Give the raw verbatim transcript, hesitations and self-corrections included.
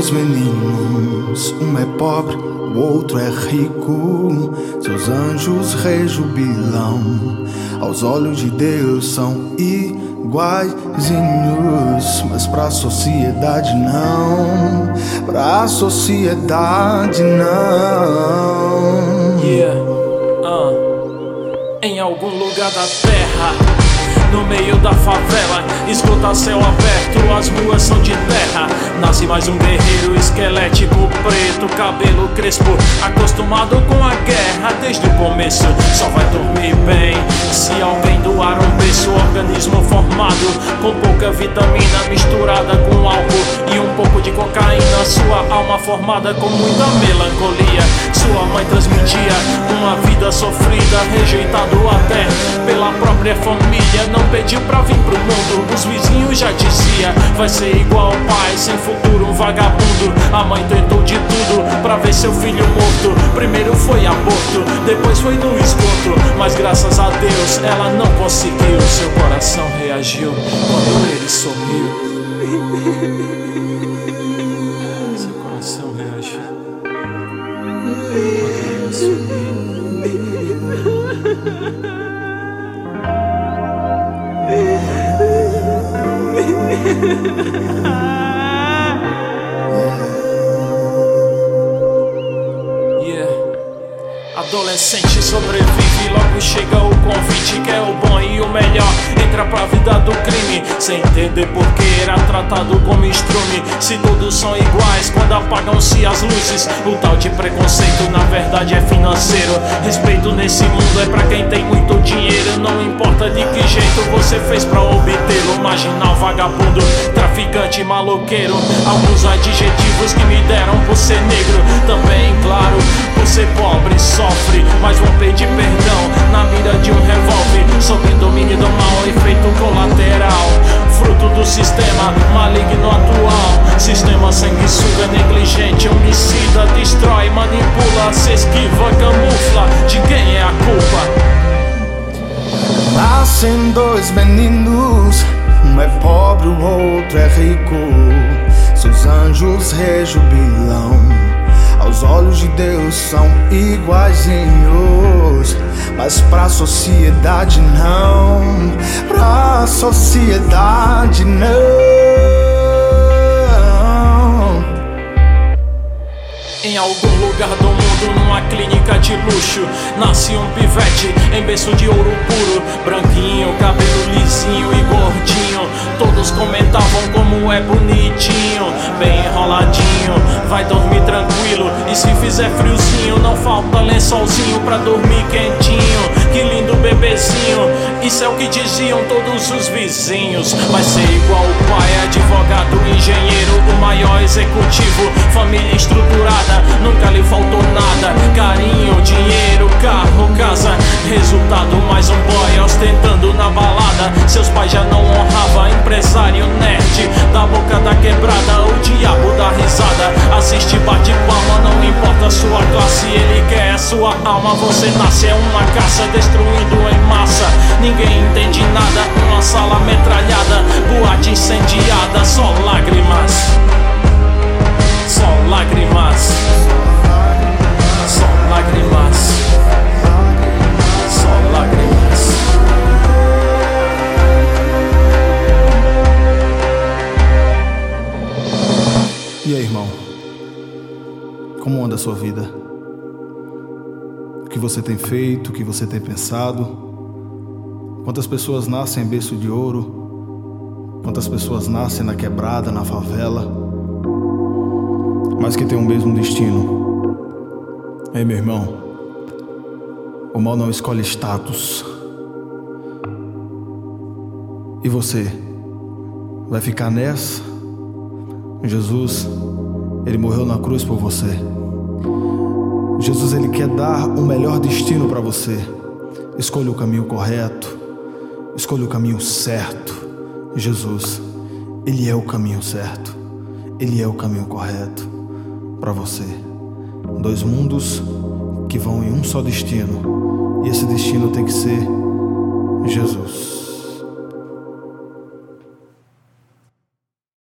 dois meninos, um é pobre, o outro é rico. Seus anjos rejubilam, aos olhos de Deus são iguaizinhos, mas pra sociedade não, pra sociedade não. Yeah, uh. Em algum lugar da terra, no meio da favela, escuta céu aberto, as ruas são de terra. Nasce mais um guerreiro esquelético, preto, cabelo crespo, acostumado com a guerra desde o começo. Só vai dormir bem se alguém doar um berço. Organismo formado com pouca vitamina misturada com álcool e um pouco de cocaína. Sua alma formada com muita melancolia. Sua mãe transmitia uma vida sofrida, rejeitado até pela própria família. Não pediu pra vir pro mundo, os vizinhos já dizia: vai ser igual ao pai, sem futuro, um vagabundo. A mãe tentou de tudo pra ver seu filho morto. Primeiro foi aborto, depois foi no esgoto, mas graças a Deus ela não conseguiu. Seu coração reagiu quando ele sorriu. Seu coração reagiu quando ele sorriu. Yeah. Adolescente sobrevive, logo chega o convite, que é o bom e o melhor. Entra pra vida do crime, sem entender por que era tratado como estrume. Se todos são iguais quando apagam-se as luzes. O tal de preconceito na verdade é financeiro. Respeito nesse mundo é pra quem tem muito dinheiro. Não importa de que jeito você fez pra obtê-lo. Marginal, vagabundo, traficante, maloqueiro. Alguns adjetivos que me deram por ser negro. Também, claro, por ser pobre, sofre, mas vão pedir perdão na mira de um revólver, sob domínio do mal, efeito colateral, fruto do sistema maligno atual. Sistema sanguessuga, negligente, homicida, destrói, manipula, se esquiva, camufla. De quem é a culpa? Nascem dois meninos, um é pobre, o outro é rico. Seus anjos rejubilam, aos olhos de Deus são iguaizinhos, mas pra sociedade não, pra sociedade não. Em algum lugar do mundo, numa clínica de luxo, nasce um pivete em berço de ouro puro. Branquinho, cabelo lisinho e gordinho. Todos comentavam como é bonitinho, bem enroladinho. Vai dormir tranquilo, e se fizer friozinho, não falta lençolzinho pra dormir quentinho. Que lindo bebezinho, isso é o que diziam todos os vizinhos. Vai ser igual o pai, advogado, engenheiro, o maior executivo. Família estruturada, nunca lhe faltou nada. Carinho, dinheiro, carro, casa. Resultado, mais um boy ostentando na balada. Seus pais já não honravam, empresário nerd da boca da quebrada, o diabo da risada. Assiste, bate palma, não importa sua classe, ele quer sua alma. Você nasce, é uma caça, destruindo em massa. Ninguém entende nada, uma sala metralhada, boate incendiada, só lágrimas. Só lágrimas. Só lágrimas. Só lágrimas. E aí, irmão? Como anda a sua vida? O que você tem feito? O que você tem pensado? Quantas pessoas nascem em berço de ouro? Quantas pessoas nascem na quebrada, na favela, mas que têm o mesmo destino? Ei, meu irmão, o mal não escolhe status. E você? Vai ficar nessa? Jesus, ele morreu na cruz por você. Jesus, ele quer dar o melhor destino para você. Escolha o caminho correto, escolha o caminho certo. Jesus, ele é o caminho certo, ele é o caminho correto para você. Dois mundos que vão em um só destino, e esse destino tem que ser Jesus.